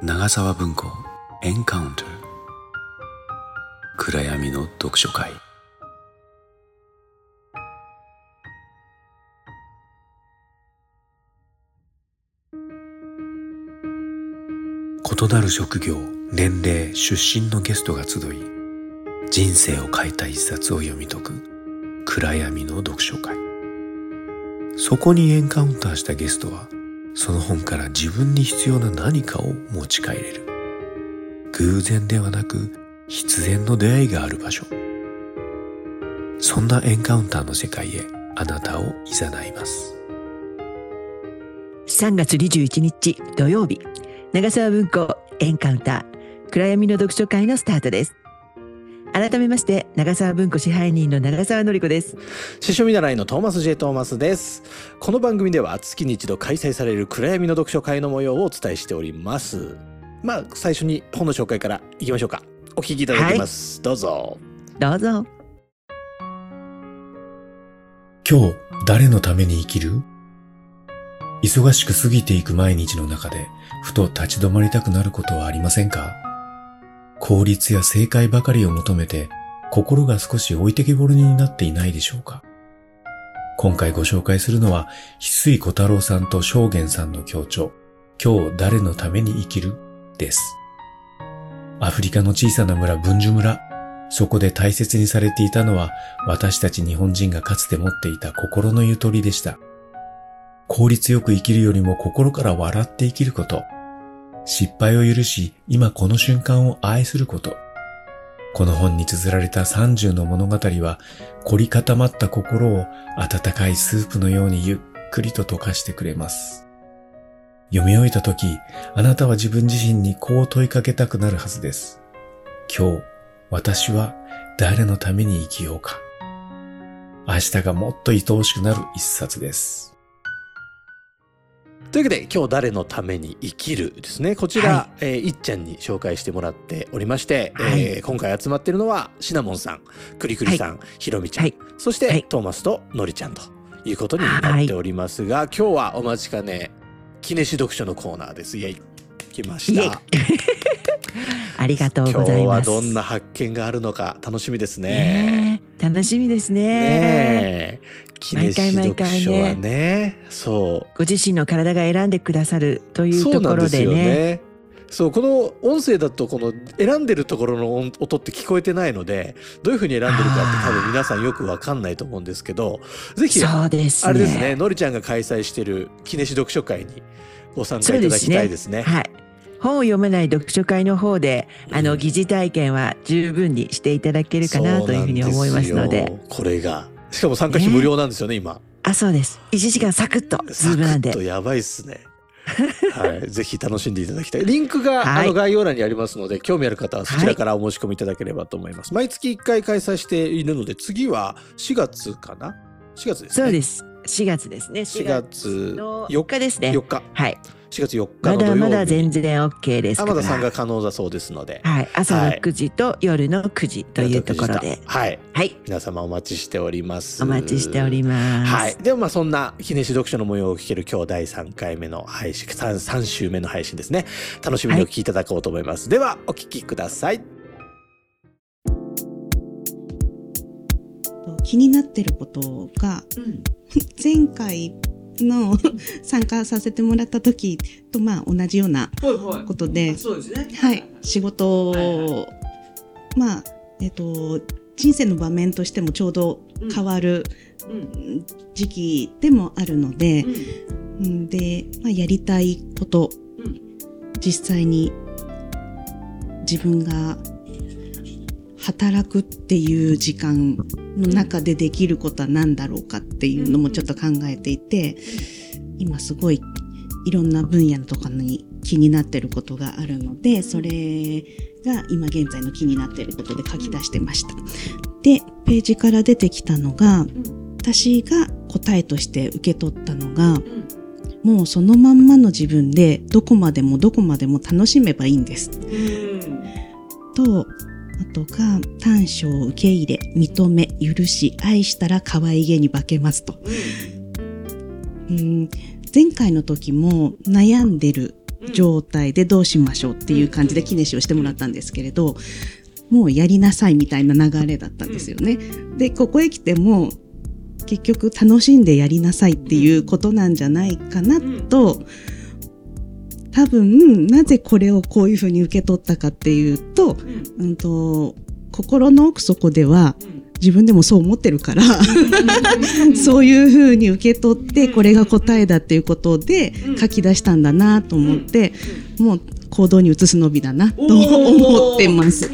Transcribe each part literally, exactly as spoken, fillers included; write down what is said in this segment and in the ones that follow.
長沢文庫エンカウント、暗闇の読書会。異なる職業、年齢、出身のゲストが集い、人生を変えた一冊を読み解く暗闇の読書会。そこにエンカウンターしたゲストは、その本から自分に必要な何かを持ち帰れる。偶然ではなく必然の出会いがある場所。そんなエンカウンターの世界へあなたを誘います。 さんがつにじゅういちにち土曜日、長沢文庫エンカウンター暗闇の読書会のスタートです。改めまして長沢文庫支配人の長沢典子です。 司書見習いのトーマス J トーマスです。この番組では月に一度開催される暗闇の読書会の模様をお伝えしております。まあ最初に本の紹介からいきましょうか。お聞きいただきます、はい、どうぞどうぞ。 今日誰のために生きる？忙しく過ぎていく毎日の中でふと立ち止まりたくなることはありませんか？効率や正解ばかりを求めて心が少し置いてけぼりになっていないでしょうか？今回ご紹介するのは翡翠小太郎さんと正元さんの共著、今日誰のために生きるです。アフリカの小さな村ブンジュ村、そこで大切にされていたのは私たち日本人がかつて持っていた心のゆとりでした。効率よく生きるよりも心から笑って生きること、失敗を許し今この瞬間を愛すること。この本に綴られたさんじゅうの物語は凝り固まった心を温かいスープのようにゆっくりと溶かしてくれます。読み終えたとき、あなたは自分自身にこう問いかけたくなるはずです。今日、私は誰のために生きようか。明日がもっと愛おしくなる一冊です。 というわけで今日誰のために生きるですね。こちら、 はいえー、いっちゃんに紹介してもらっておりまして、 はいえー、今回集まっているのはシナモンさん、クリクリさん、はい、ひろみちゃん、はい、そして、はい、トーマスとのりちゃんということになっておりますが、はい、今日はお待ちかね記念誌読書のコーナーです。イエイ、来ました。 ありがとうございます。 今日はどんな発見があるのか楽しみですね。 ね楽しみですね。 ね記念誌読書は ね, ねそうご自身の体が選んでくださるというところでね。そうなんですよね。 そう、この音声だとこの選んでるところの音って聞こえてないので、どういう風に選んでるかって多分皆さんよくわかんないと思うんですけど、ぜひそうですね、 あれですね、のりちゃんが開催してる記念誌読書会にご参加いただきたいですね。 はい。本を読めない読書会の方で、あの疑似体験は十分にしていただけるかなというふうに思いますので。 これがしかも参加費無料なんですよね、今。 あ、そうです。いちじかんサクッとズームなんで。 サクッとやばいっすね。はい、ぜひ楽しんでいただきたい。リンクが、はい、あの概要欄にありますので、興味ある方はそちらからお申し込みいただければと思います。はい、毎月いっかい開催しているので、次はしがつかな？ し 月ですね。 そうです。しがつですね。 しがつのよっかですね。 よっか。 はい。 しがつよっかの土曜日。 まだまだ全然 OK ですから。 まだ参加可能だそうですので。 はい。朝のくじと夜のくじというところで。 はい。 はい。 皆様お待ちしております。 お待ちしております。 はい。ではまあそんな記念誌読書の模様を聞ける今日だいさんかいめの配信、3, さん週目の配信ですね。楽しみにお聞きいただこうと思います。はい、ではお聞きください。 気になってることが、うん、前回の参加させてもらった時とまあ同じようなことで、 そうですね。 はい、仕事を、はいはい、まあえっと人生の場面としてもちょうど変わる時期でもあるので、うん、で、まあ、やりたいこと、うん、実際に自分が働くっていう時間の中でできることは何だろうかっていうのもちょっと考えていて、今すごいいろんな分野とかに気になってることがあるので、それが今現在の気になってることで書き出してました。で、ページから出てきたのが、私が答えとして受け取ったのが、もうそのまんまの自分でどこまでもどこまでも楽しめばいいんです。と、あとが短所を受け入れ、認め、許し、愛したら可愛げに化けますと。うん、前回の時も悩んでる状態でどうしましょうっていう感じで記念誌をしてもらったんですけれど、もうやりなさいみたいな流れだったんですよね。で、ここへ来ても結局楽しんでやりなさいっていうことなんじゃないかなと、多分なぜこれをこういうふうに受け取ったかっていうと、うんと、心の奥底では自分でもそう思ってるからそういうふうに受け取ってこれが答えだっていうことで書き出したんだなと思って、もう行動に移すのみだなと思ってます。はい、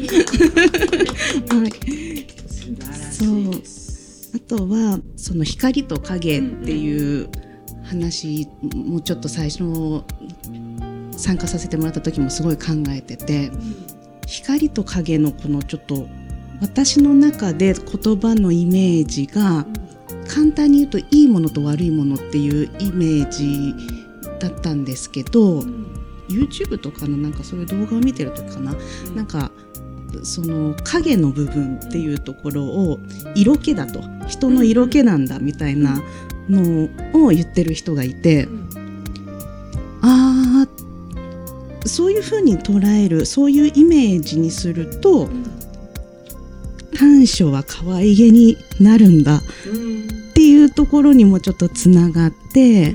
そうあとはその光と影っていう話もちょっと最初の参加させてもらった時もすごい考えてて、光と影のこのちょっと私の中で言葉のイメージが簡単に言うといいものと悪いものっていうイメージだったんですけど、YouTube とかのなんかそういう動画を見てる時かな、なんかその影の部分っていうところを色気だと、人の色気なんだみたいなのを言ってる人がいて、ああそういう風に捉える、そういうイメージにすると短所は可愛げになるんだっていうところにもちょっとつながって、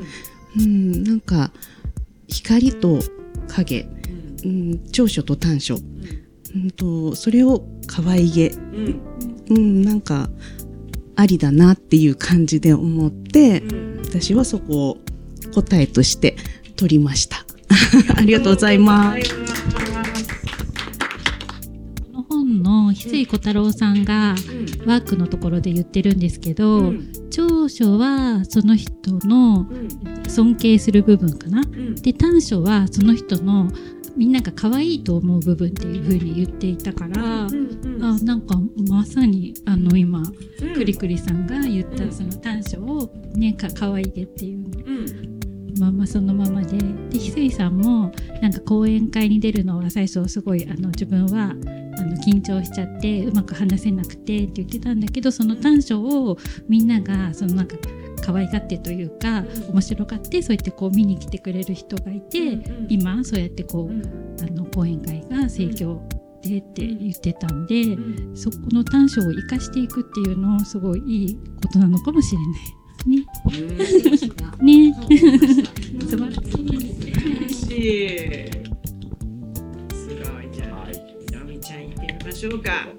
うん、なんか光と影、うん、長所と短所、うんと、それを可愛げ、うん、なんかありだなっていう感じで思って、私はそこを答えとして取りました。ありがとうございます。 この本の翡翠小太郎さんがワークのところで言ってるんですけど、うん、長所はその人の尊敬する部分かな、うん、で短所はその人のみんなが可愛いと思う部分っていう風に言っていたから、うんうん、あ、なんかまさにあの今、うん、クリクリさんが言ったその短所をね、か可愛げっていうの、うんままそのままで、で翡翠さんもなんか講演会に出るのは最初すごいあの自分はあの緊張しちゃってうまく話せなくてって言ってたんだけど、その短所をみんながそのなんか可愛がってというか面白がってそうやってこう見に来てくれる人がいて、今そうやってこうあの講演会が盛況でって言ってたんで、そこの短所を生かしていくっていうのすごいいいことなのかもしれないね。ね、素晴らしい。 嬉しい。すごい。じゃあ、ひろみちゃん行ってみましょうか。はい、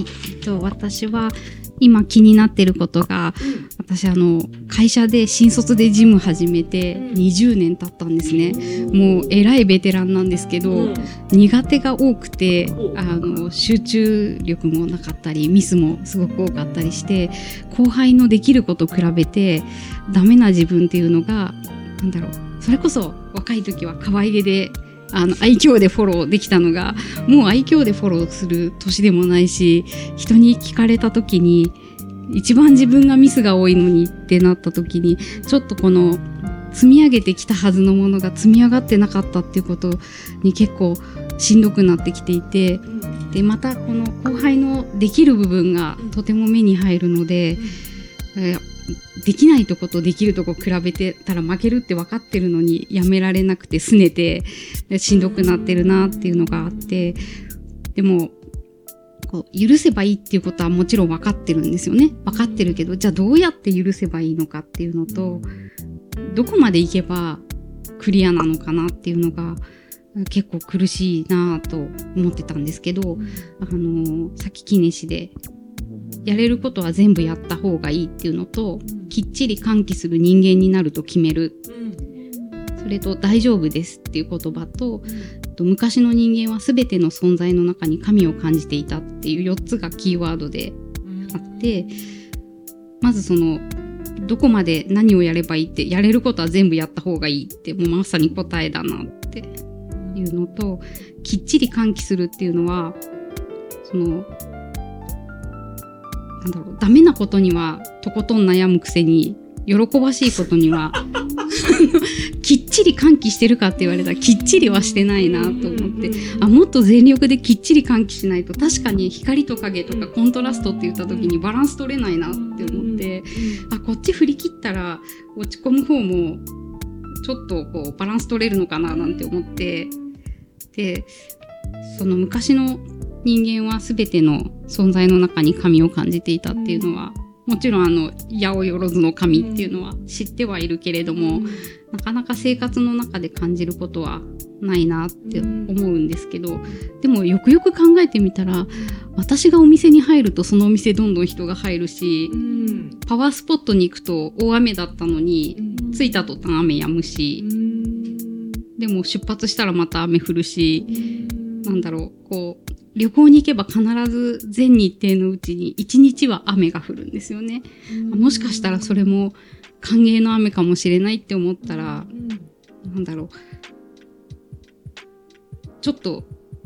えっと私は今気になってることが、私あの会社で新卒で事務始めてにじゅうねん経ったんですね。もうえらいベテランなんですけど、苦手が多くてあの集中力もなかったりミスもすごく多かったりして、後輩のできること比べてダメな自分っていうのがなんだろう、それこそ若い時は可愛げであの愛嬌でフォローできたのが、もう愛嬌でフォローする年でもないし、人に聞かれた時に一番自分がミスが多いのにってなった時に、ちょっとこの積み上げてきたはずのものが積み上がってなかったっていうことに結構しんどくなってきていて、でまたこの後輩のできる部分がとても目に入るので、えーできないとことできるとこ比べてたら負けるって分かってるのにやめられなくて拗ねてしんどくなってるなっていうのがあって、でもこう許せばいいっていうことはもちろん分かってるんですよね。分かってるけど、じゃあどうやって許せばいいのかっていうのと、どこまでいけばクリアなのかなっていうのが結構苦しいなと思ってたんですけど、あのさっき記念誌でやれることは全部やった方がいいっていうのと、きっちり喚起する人間になると決める、それと大丈夫ですっていう言葉と、昔の人間は全ての存在の中に神を感じていたっていうよっつがキーワードであって、まずそのどこまで何をやればいいって、やれることは全部やった方がいいってもうまさに答えだなっていうのと、きっちり喚起するっていうのはそのなんだろう、ダメなことにはとことん悩むくせに喜ばしいことにはきっちり喚起してるかって言われたらきっちりはしてないなと思って、あ、もっと全力できっちり喚起しないと確かに光と影とかコントラストって言った時にバランス取れないなって思って、あ、こっち振り切ったら落ち込む方もちょっとこうバランス取れるのかななんて思って、でその昔の人間は全ての存在の中に神を感じていたっていうのは、もちろんあの八百万の神っていうのは知ってはいるけれども、なかなか生活の中で感じることはないなって思うんですけど、でもよくよく考えてみたら、私がお店に入るとそのお店どんどん人が入るし、パワースポットに行くと大雨だったのに着いた途端雨止むし、でも出発したらまた雨降るし、なんだろう、こう旅行に行けば必ず全日程のうちにいちにちは雨が降るんですよね。もしかしたらそれも歓迎の雨かもしれないって思ったら、なんだろう、ちょっと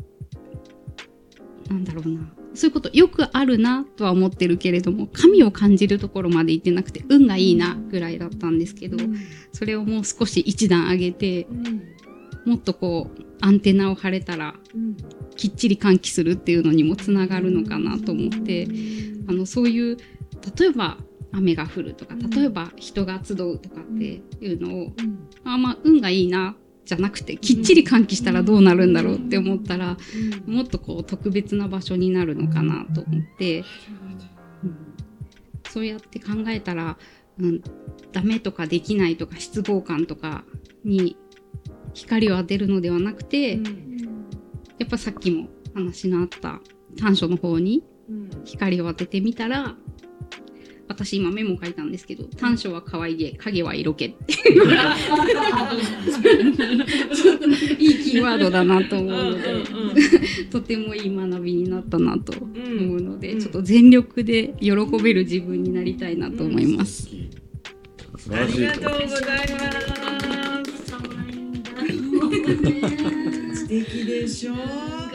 なんだろうな、そういうことよくあるなとは思ってるけれども、神を感じるところまで行ってなくて運がいいなぐらいだったんですけど、それをもう少し一段上げて、もっとこうアンテナを張れたらきっちり喚起するっていうのにもつながるのかなと思って、あのそういう例えば雨が降るとか、例えば人が集うとかっていうのを、あまあ運がいいなじゃなくて、きっちり喚起したらどうなるんだろうって思ったら、もっとこう特別な場所になるのかなと思って、うん、そうやって考えたら、うん、ダメとかできないとか失望感とかに光を当てるのではなくて、やっぱさっきも話のあった短所の方に光を当ててみたら、私今メモ書いたんですけど、短所は可愛げ、影は色気っていうのがいいキーワードだなと思うので、とてもいい学びになったなと思うので、ちょっと全力で喜べる自分になりたいなと思います。 ありがとうございます。素敵でしょう。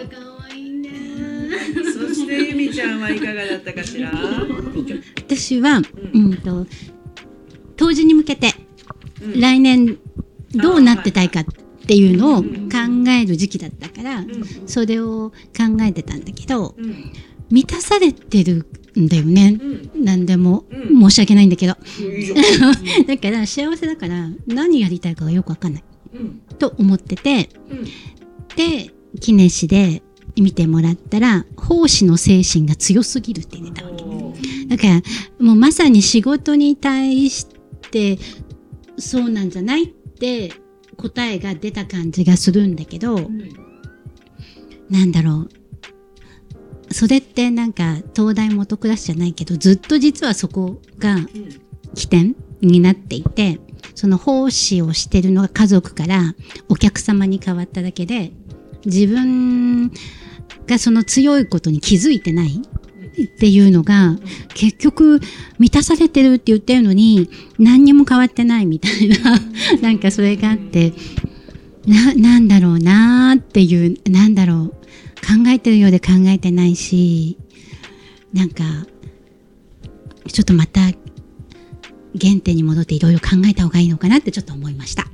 そしてゆみちゃんはいかがだったかしら。 私は、うんうん、と当時に向けて、うん、来年どうなってたいかっていうのを考える時期だったから、うん、それを考えてたんだけど、うん、満たされてるんだよね、うん、何でも、うん、申し訳ないんだけど、うん、だから幸せだから何やりたいかがよくわかんない、うん、と思ってて、うん、でキネシで見てもらったら、奉仕の精神が強すぎるって言ってたわけ。だからもうまさに仕事に対してそうなんじゃないって答えが出た感じがするんだけど、うん、なんだろう、それってなんか東大元暮らしじゃないけど、ずっと実はそこが起点になっていて、その奉仕をしてるのが家族からお客様に変わっただけで、自分がその強いことに気づいてないっていうのが、結局満たされてるって言ってるのに何にも変わってないみたいななんかそれがあって、な、なんだろうなーっていう、なんだろう、考えてるようで考えてないし、なんかちょっとまた原点に戻っていろいろ考えた方がいいのかなってちょっと思いました。はい。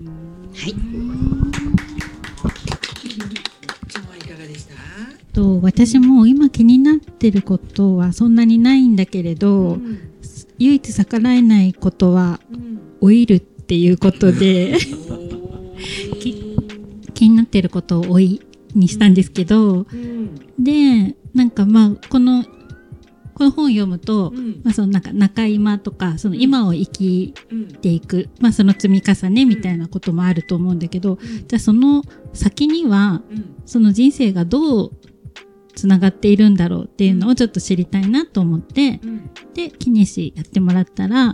と私も今気になってることはそんなにないんだけれど、うん、唯一逆らえないことは、うん、老いるっていうことで気になってることを老いにしたんですけど、うん、でなんかまあこのこの本を読むと、うん、まあ、そのなんか中今とかその今を生きていく、うん、まあ、その積み重ねみたいなこともあると思うんだけど、うん、じゃあその先には、うん、その人生がどうつながっているんだろうっていうのをちょっと知りたいなと思って、うん、でキネシやってもらったら、うん、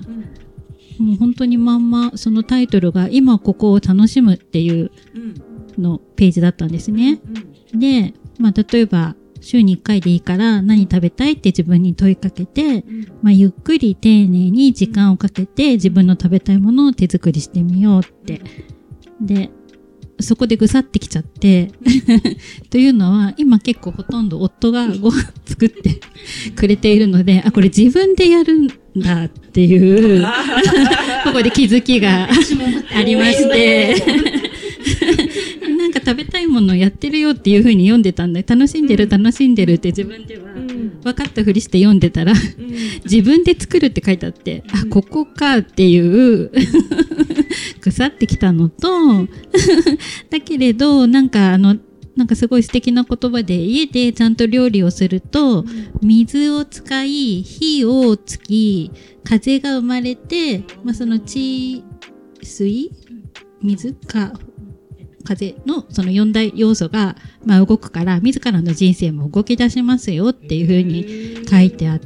もう本当にまんまそのタイトルが今ここを楽しむっていうのページだったんですね、うん、で、まあ、例えば週にいっかいでいいから何食べたいって自分に問いかけて、うん、まあ、ゆっくり丁寧に時間をかけて自分の食べたいものを手作りしてみようって、でそこでぐさってきちゃってというのは今結構ほとんど夫がご飯作ってくれているので、あ、これ自分でやるんだっていうここで気づきがありましてなんかか食べたいものをやってるよっていう風に読んでたんだよ。楽しんでる楽しんでるって自分では分かったふりして読んでたら、自分で作るって書いてあって、あ、ここかっていう腐ってきたのとだけれどなんかあのなんかすごい素敵な言葉で、家でちゃんと料理をすると、水を使い火をつき風が生まれて、まあ、その地水水か風のその四大要素がまあ動くから、自らの人生も動き出しますよっていう風に書いてあって、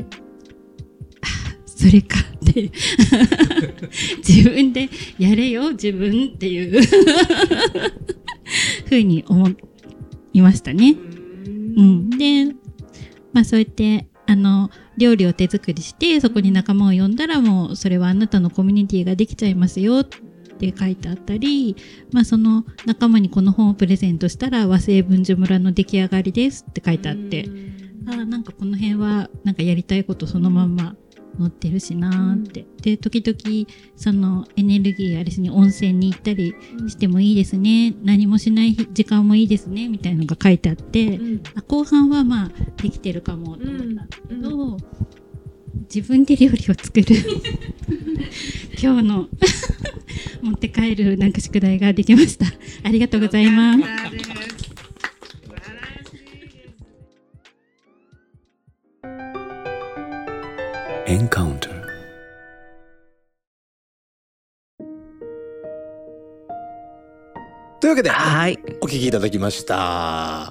それかって自分でやれよ自分っていうふうに思いましたね。うん、で、まあそうやってあの料理を手作りしてそこに仲間を呼んだら、もうそれはあなたのコミュニティができちゃいますよって書いてあったり、まあその仲間にこの本をプレゼントしたら和製文殊村の出来上がりですって書いてあって、あ、なんかこの辺はなんかやりたいことそのまんま載ってるしなーって、で時々そのエネルギーあれですね、温泉に行ったりしてもいいですね、何もしない時間もいいですねみたいなのが書いてあって、あ、後半はまあできてるかもと思ったんだけど、自分で料理を作る今日の持って帰るなんか宿題ができました。ありがとうございます。 エンカウンター。 というわけで、 はい、 お聞きいただきました。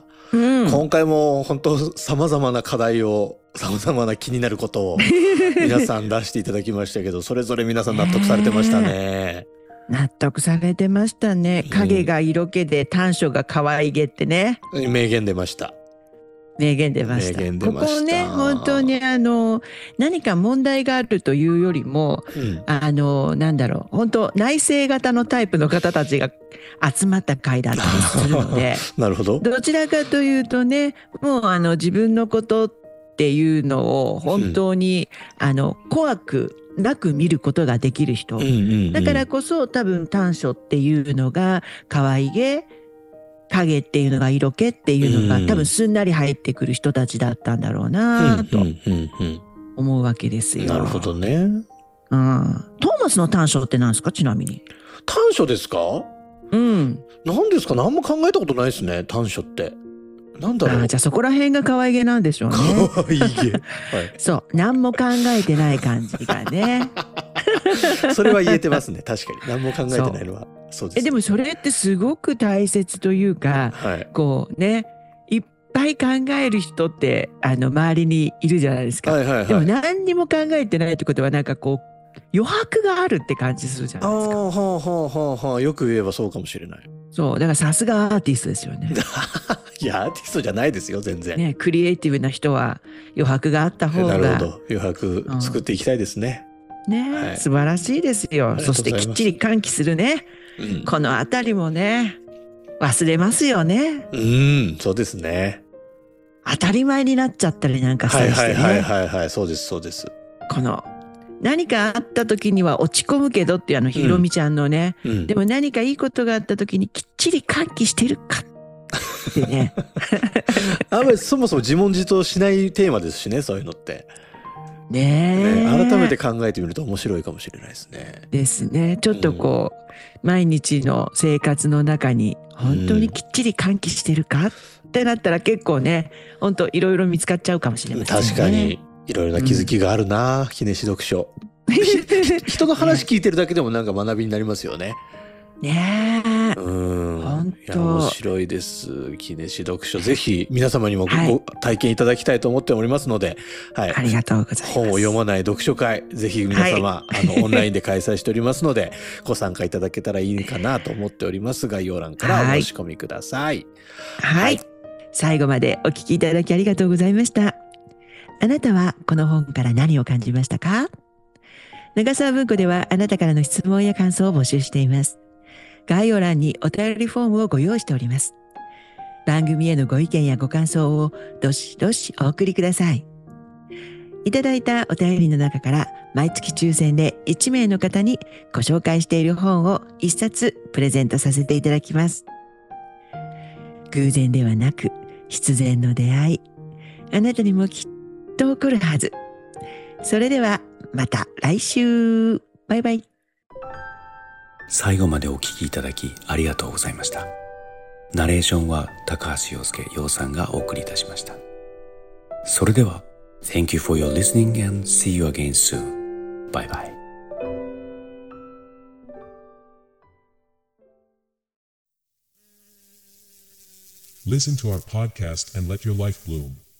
うん、 今回も本当様々な課題を、様々な気になることを皆さん出していただきましたけど、それぞれ皆さん納得されてましたね。 納得されてましたね。影が色気で短所が可愛げってね。 名言出ました。 名言出ました。 名言出ました。 ここね、本当にあの何か問題があるというよりも、うん、あのなんだろう、本当内省型のタイプの方たちが集まった会だったりするので、 なるほど。 どちらかというとね、もうあの自分のことっていうのを本当に、うん、あの怖くなく見ることができる人、うんうんうん、だからこそ多分短所っていうのが可愛げ、影っていうのが色気っていうのが、うん、多分すんなり入ってくる人たちだったんだろうなと思うわけですよ。 なるほどね。 うん。トーマスの短所って何ですか、ちなみに。 短所ですか？うん。何ですか？何も考えたことないですね、短所って。なんだろう。 あ、じゃあそこら辺が可愛げなんでしょうね。 可愛げ。はい。 そう、何も考えてない感じがね。 それは言えてますね。確かに何も考えてないのはそうです。 え、でもそれってすごく大切というか、はい、こうね、いっぱい考える人ってあの周りにいるじゃないですか。はいはいはい、でも何にも考えてないってことはなんかこう余白があるって感じするじゃないですか。ああ、はあはあはあ、よく言えばそうかもしれない。そう、だからさすがアーティストですよね。 いや、アーティストじゃないですよ、全然。 ね、クリエイティブな人は余白があった方が。 なるほど、余白作っていきたいですね。 うん、ね、はい、素晴らしいですよ。そしてきっちり喚起するね。うん、このあたりもね、忘れますよね。 うん、そうですね。 当たり前になっちゃったりなんかしたりしてね。 はいはいはいはい、はい、そうですそうです。 この何かあった時には落ち込むけどっていうあのひろみちゃんのね、うんうん、でも何かいいことがあった時にきっちり喚起してるかってね。 あんまりそもそも自問自答しないテーマですしね、そういうのって。 ねえ、 ね、改めて考えてみると面白いかもしれないですね。 ですね。ちょっとこう、うん、毎日の生活の中に本当にきっちり喚起してるかってなったら結構ね、本当いろいろ見つかっちゃうかもしれませんね。 確かにいろいろな気づきがあるな、記念誌読書。人の話聞いてるだけでもなんか学びになりますよね。 ねえ。 うん。本当。面白いです。記念誌読書、ぜひ皆様にもご体験いただきたいと思っておりますので、はい。 ありがとうございます。 本を読まない読書会、ぜひ皆様、はい、あのオンラインで開催しておりますので、ご参加いただけたらいいかなと思っております概要欄からお申し込みください。 はい。はい、最後までお聞きいただきありがとうございました。あなたはこの本から何を感じましたか？長沢文庫ではあなたからの質問や感想を募集しています。概要欄にお便りフォームをご用意しております。番組へのご意見やご感想をどしどしお送りください。いただいたお便りの中から毎月抽選でいち名の方にご紹介している本をいっさつプレゼントさせていただきます。 偶然ではなく必然の出会い、あなたにもきっと起こるはず。それではまた来週。バイバイ。 最後までお聞きいただきありがとうございました。ナレーションは高橋洋介洋さんがお送りいたしました。それでは Thank you for your listening and see you again soon. Bye bye. Listen to our podcast and let your life bloom.